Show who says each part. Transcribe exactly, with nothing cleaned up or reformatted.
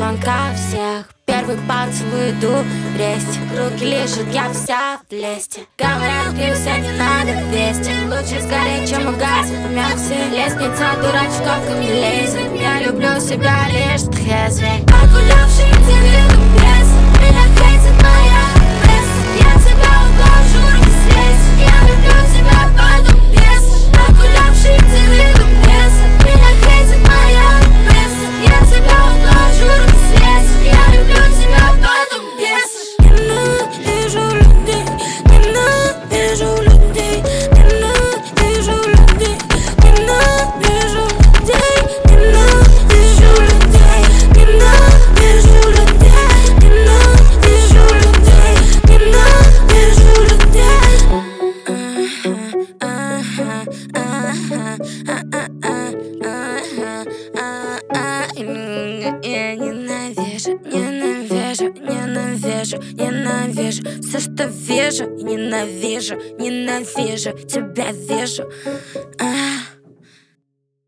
Speaker 1: звонка всех. Первый поцелуй иду в ресте. Руки лежат, я вся в лесте. Говорят, пьюся, не надо вести. Лучше сгореть, чем угаснуть в мясе. Лестница дурачков ко мне лезет. Я люблю себя лишь трезвей. Погулявший индивидуум без меня хейтит моя пресса. Я тебя ублажу, не слезь. Я люблю тебя потом без. Погулявший индивидуум без меня хейтит моя пресса. Я тебя ублажу, не слезь. Я люблю тебя потом без. Ненавижу людей, ненавижу людей, ненавижу людей, ненавижу людей, ненавижу людей, ненавижу людей, ненавижу людей, ненавижу людей. Я ненавижу, ненавижу, ненавижу, ненавижу все, что вижу, ненавижу, ненавижу, тебя вижу.